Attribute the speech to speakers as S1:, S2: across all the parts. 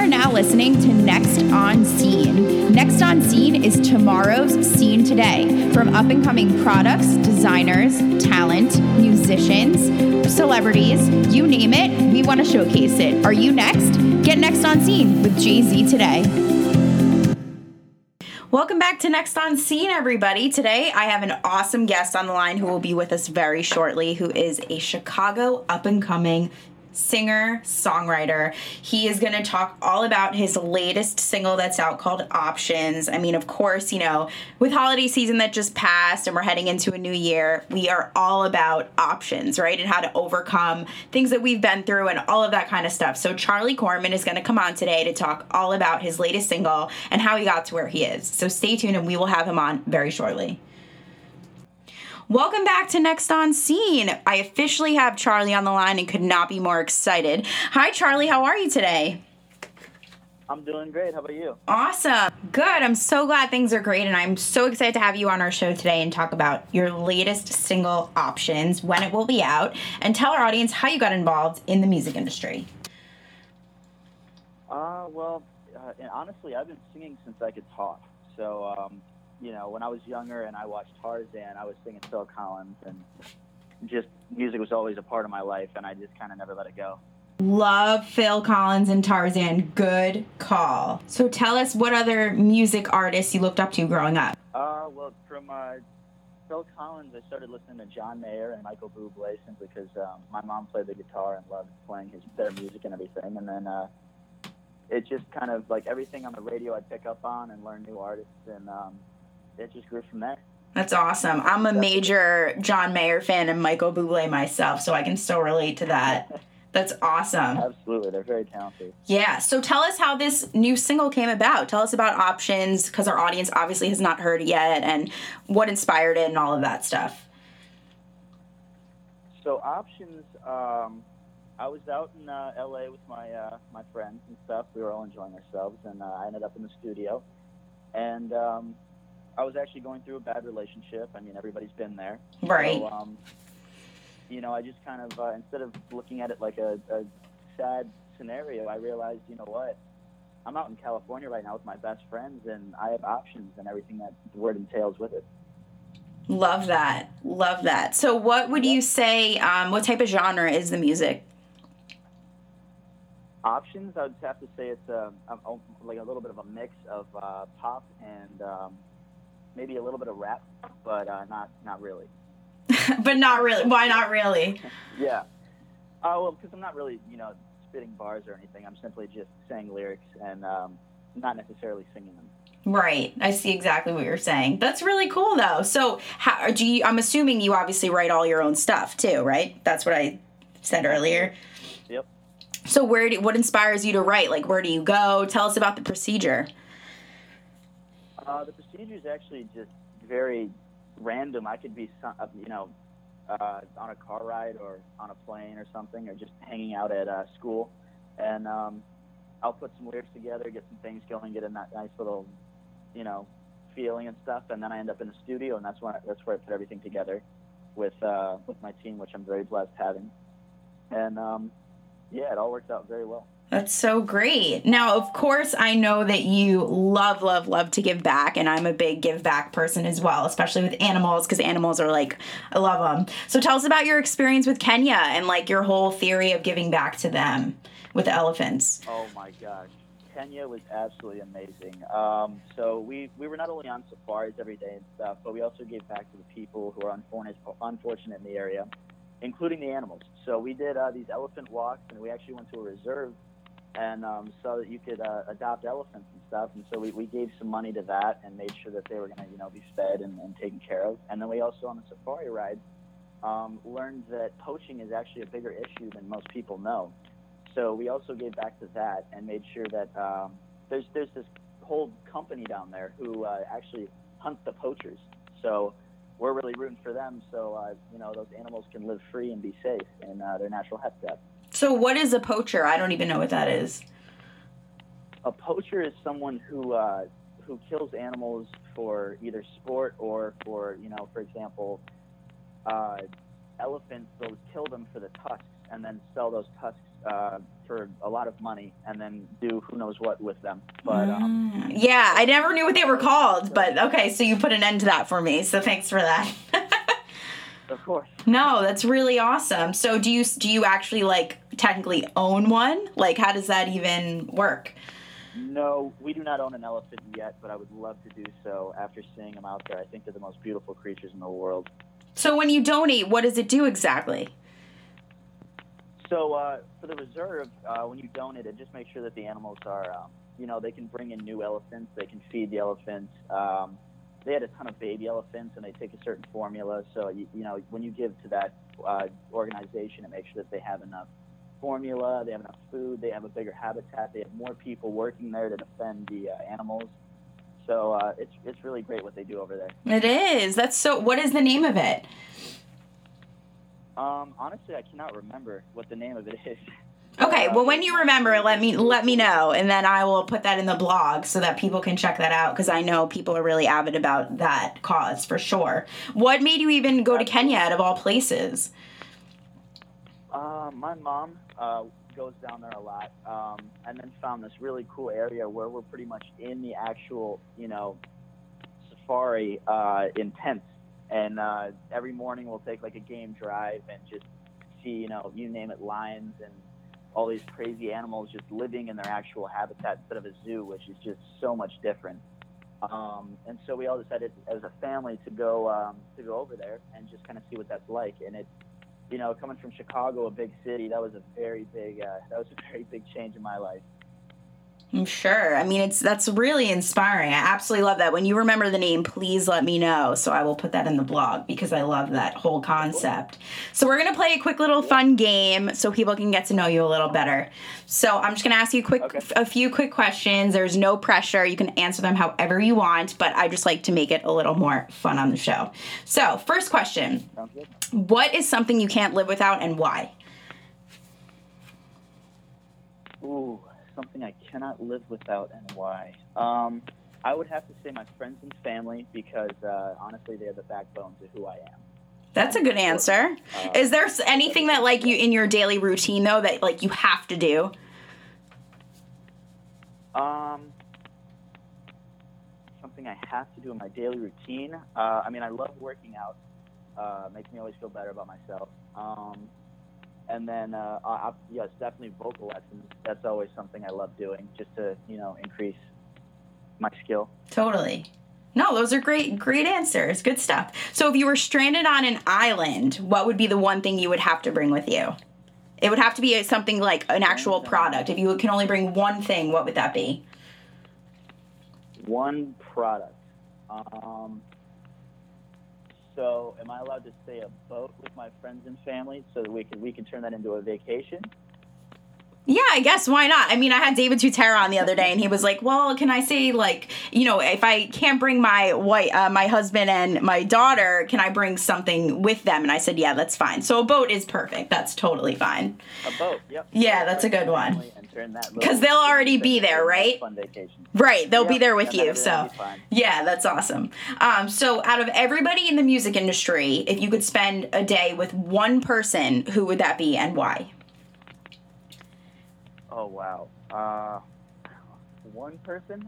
S1: are now listening to Next on Scene. Next on Scene is tomorrow's scene today. From up-and-coming products, designers, talent, musicians, celebrities, you name it, we want to showcase it. Are you next? Get Next on Scene with Jay-Z today. Welcome back to Next on Scene, everybody. Today, I have an awesome guest on the line who will be with us very shortly, who is a Chicago up-and-coming singer, songwriter. He is going to talk all about his latest single that's out called Options. I mean, of course, you know, with holiday season that just passed and we're heading into a new year, we are all about options, right? And how to overcome things that we've been through and all of that kind of stuff. So Charlie Corman is going to come on today to talk all about his latest single and how he got to where he is. So stay tuned and we will have him on very shortly. Welcome back to Next on Scene. I officially have Charlie on the line and could not be more excited. Hi, Charlie. How are you today?
S2: I'm doing great. How about you?
S1: Awesome. Good. I'm so glad things are great, and I'm so excited to have you on our show today and talk about your latest single, Options, when it will be out, and tell our audience how you got involved in the music industry.
S2: And honestly, I've been singing since I could talk. So, you know, when I was younger and I watched Tarzan, I was singing Phil Collins, and just music was always a part of my life, and I just kind of never let it go.
S1: Love Phil Collins and Tarzan. Good call. So tell us what other music artists you looked up to growing up.
S2: From Phil Collins, I started listening to John Mayer and Michael Bublé simply because my mom played the guitar and loved playing their music and everything. And then it just kind of, like, everything on the radio I'd pick up on and learn new artists, and it just grew from there.
S1: That's awesome. I'm a major John Mayer fan and Michael Bublé myself, so I can still relate to that. That's awesome.
S2: Absolutely. They're very talented.
S1: Yeah. So tell us how this new single came about. Tell us about Options, because our audience obviously has not heard it yet, and what inspired it and all of that stuff.
S2: So Options, I was out in L.A. with my friends and stuff. We were all enjoying ourselves, and I ended up in the studio. And I was actually going through a bad relationship. I mean, everybody's been there.
S1: Right.
S2: So, you know, I just kind of, instead of looking at it like a sad scenario, I realized, you know what, I'm out in California right now with my best friends, and I have options and everything that the word entails with it.
S1: Love that. Love that. So what would you say, what type of genre is the music?
S2: Options, I would have to say it's like a little bit of a mix of pop and maybe a little bit of rap, but not really.
S1: But not really. Why not really?
S2: Yeah. Well, because I'm not really, you know, spitting bars or anything. I'm simply just saying lyrics and not necessarily singing them. Right.
S1: I see exactly what you're saying. That's really cool, though. So how do you? I'm assuming you obviously write all your own stuff too, right? That's what I said earlier.
S2: Yep.
S1: So what inspires you to write? Like, where do you go? Tell us about the procedure.
S2: The procedure is actually just very random. I could be, you know, on a car ride or on a plane or something, or just hanging out at school, and I'll put some lyrics together, get some things going, get a nice little, you know, feeling and stuff, and then I end up in the studio, and that's where I put everything together with my team, which I'm very blessed having, and yeah, it all works out very well.
S1: That's so great. Now, of course, I know that you love, love, love to give back, and I'm a big give back person as well, especially with animals, because animals are like, I love them. So tell us about your experience with Kenya and like your whole theory of giving back to them with the elephants.
S2: Oh my gosh. Kenya was absolutely amazing. So we were not only on safaris every day and stuff, but we also gave back to the people who are unfortunate in the area, including the animals. So we did these elephant walks, and we actually went to a reserve and so that you could adopt elephants and stuff. And so we gave some money to that and made sure that they were going to, you know, be fed and taken care of. And then we also, on the safari ride, learned that poaching is actually a bigger issue than most people know. So we also gave back to that and made sure that there's this whole company down there who actually hunt the poachers. So we're really rooting for them, so you know, those animals can live free and be safe in their natural habitat.
S1: So what is a poacher? I don't even know what that is.
S2: A poacher is someone who kills animals for either sport or for, you know, for example, elephants, they'll kill them for the tusks and then sell those tusks for a lot of money and then do who knows what with them. But
S1: yeah, I never knew what they were called, but okay, so you put an end to that for me. So thanks for that.
S2: Of course.
S1: No, that's really awesome. So do you actually like technically own one? Like how does that even work?
S2: No, we do not own an elephant yet, but I would love to do so after seeing them out there. I think they're the most beautiful creatures in the world.
S1: So when you donate, what does it do exactly?
S2: So for the reserve, when you donate it, just make sure that the animals are, they can bring in new elephants. They can feed the elephants. They had a ton of baby elephants, and they take a certain formula. So, when you give to that organization, it makes sure that they have enough formula, they have enough food, they have a bigger habitat, they have more people working there to defend the animals. So it's really great what they do over there.
S1: It is. What is the name of it?
S2: Honestly, I cannot remember what the name of it is.
S1: Okay, well, when you remember, let me know, and then I will put that in the blog so that people can check that out, because I know people are really avid about that cause, for sure. What made you even go to Kenya, out of all places?
S2: My mom goes down there a lot, and then found this really cool area where we're pretty much in the actual, safari in tents. And every morning we'll take like a game drive and just see, you name it, lions and all these crazy animals just living in their actual habitat instead of a zoo, which is just so much different. And so we all decided as a family to go over there and just kind of see what that's like. And it, coming from Chicago, a big city, that was a very big change in my life.
S1: I'm sure. I mean, that's really inspiring. I absolutely love that. When you remember the name, please let me know, so I will put that in the blog, because I love that whole concept. So we're going to play a quick little fun game so people can get to know you a little better. So I'm just going to ask you a few quick questions. There's no pressure. You can answer them however you want, but I just like to make it a little more fun on the show. So first question.
S2: Sounds good.
S1: What is something you can't live without, and why?
S2: Ooh. Something I cannot live without, and why? I would have to say my friends and family, because honestly, they're the backbone to who I am.
S1: That's a good answer. Is there anything that like you in your daily routine though that like you have to do?
S2: Something I have to do in my daily routine. I mean, I love working out. Makes me always feel better about myself. And then, yes, definitely vocal lessons. That's always something I love doing, just to, increase my skill.
S1: Totally. No, those are great answers. Good stuff. So if you were stranded on an island, what would be the one thing you would have to bring with you? It would have to be something like an actual product. If you can only bring one thing, what would that be?
S2: One product. So, am I allowed to say a boat with my friends and family so that we can turn that into a vacation?
S1: Yeah, I guess, why not? I mean, I had David Tutera on the other day, and he was like, well, can I say, like, if I can't bring my husband and my daughter, can I bring something with them? And I said, yeah, that's fine. So a boat is perfect. That's totally fine.
S2: A boat, yep.
S1: Yeah, that's a good one. Because they'll already be there, right?
S2: Fun vacation.
S1: Right, they'll be there with you, so. Yeah, that's awesome. So out of everybody in the music industry, if you could spend a day with one person, who would that be and why?
S2: Oh, wow. One person?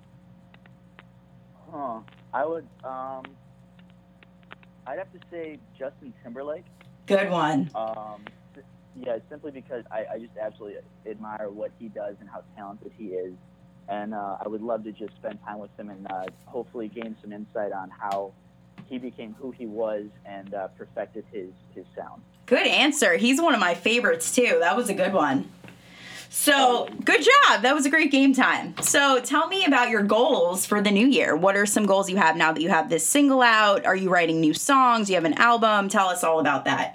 S2: I would, I'd have to say Justin Timberlake.
S1: Good one.
S2: Yeah, simply because I just absolutely admire what he does and how talented he is. And I would love to just spend time with him and hopefully gain some insight on how he became who he was and perfected his sound.
S1: Good answer. He's one of my favorites, too. That was a good one. So, good job. That was a great game time. So, tell me about your goals for the new year. What are some goals you have now that you have this single out? Are you writing new songs? Do you have an album? Tell us all about that.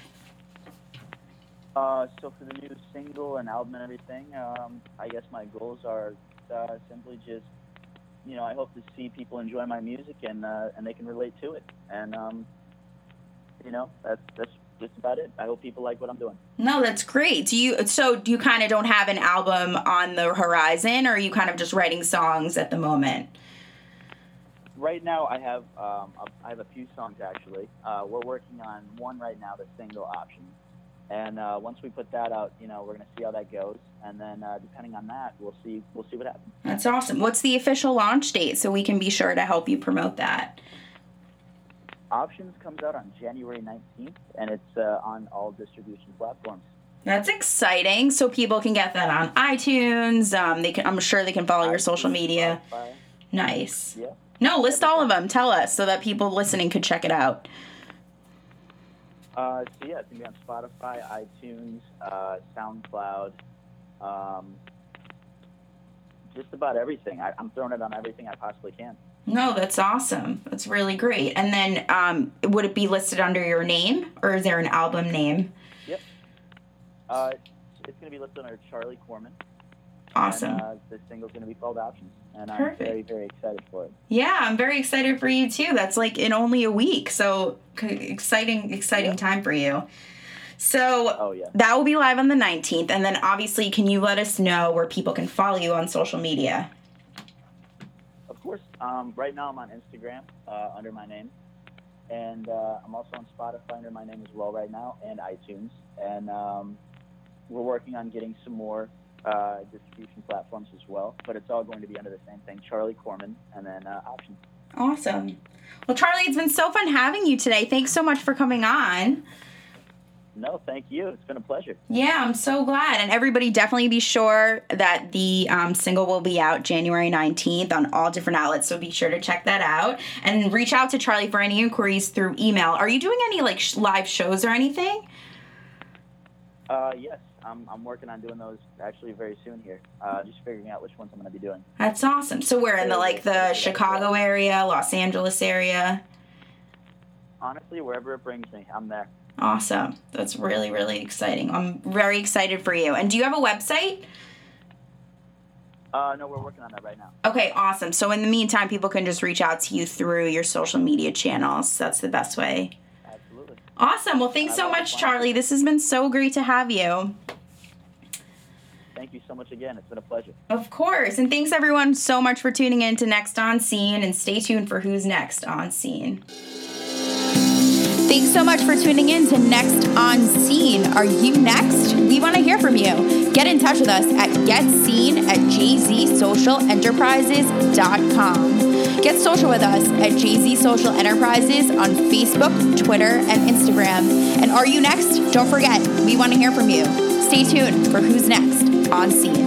S2: So, for the new single and album and everything, I guess my goals are simply just, I hope to see people enjoy my music and they can relate to it. And, that's just about it. I hope people like what I'm doing.
S1: No, that's great. Do you kind of don't have an album on the horizon, or are you kind of just writing songs at the moment?
S2: Right now, I have a few songs actually. We're working on one right now, the single Options, And once we put that out, we're going to see how that goes. And then depending on that, we'll see what happens.
S1: That's awesome. What's the official launch date so we can be sure to help you promote that?
S2: Options comes out on January 19th, and it's on all distribution platforms.
S1: That's exciting. So people can get that on iTunes. I'm sure they can follow your social media.
S2: Spotify.
S1: Nice.
S2: Yeah.
S1: No, list all of them. Tell us so that people listening could check it out.
S2: So yeah, it's going to be on Spotify, iTunes, SoundCloud, just about everything. I'm throwing it on everything I possibly can.
S1: No, that's awesome. That's really great. And then would it be listed under your name, or is there an album name?
S2: Yep. It's going to be listed under Charlie Corman.
S1: Awesome.
S2: And this single's going to be called Options. And I'm
S1: Perfect.
S2: very, very excited for it.
S1: Yeah, I'm very excited for you too. That's like in only a week. So exciting time for you. So that will be live on the 19th. And then obviously, can you let us know where people can follow you on social media?
S2: Of course. Right now I'm on Instagram under my name. And I'm also on Spotify under my name as well right now, and iTunes. And we're working on getting some more distribution platforms as well, but it's all going to be under the same thing, Charlie Corman, and then Options.
S1: Awesome. Well, Charlie, it's been so fun having you today. Thanks so much for coming on.
S2: No, thank you. It's been a pleasure.
S1: Yeah, I'm so glad. And everybody definitely be sure that the single will be out January 19th on all different outlets, so be sure to check that out. And reach out to Charlie for any inquiries through email. Are you doing any live shows or anything?
S2: Yes. I'm working on doing those actually very soon here. Just figuring out which ones I'm going to be doing.
S1: That's awesome. So we're in the Chicago area, Los Angeles area?
S2: Honestly, wherever it brings me, I'm there.
S1: Awesome. That's really, really exciting. I'm very excited for you. And do you have a website?
S2: No, we're working on that right now.
S1: Okay, awesome. So in the meantime, people can just reach out to you through your social media channels. That's the best way.
S2: Absolutely.
S1: Awesome. Well, thanks so much, Charlie. This has been so great to have you.
S2: Thank you so much again. It's been a pleasure.
S1: Of course. And thanks, everyone, so much for tuning in to Next on Scene. And stay tuned for Who's Next on Scene. Thanks so much for tuning in to Next on Scene. Are you next? We want to hear from you. Get in touch with us at getscene@jzsocialenterprises.com. Get social with us at JZ Social Enterprises on Facebook, Twitter, and Instagram. And are you next? Don't forget, we want to hear from you. Stay tuned for Who's Next on Scene.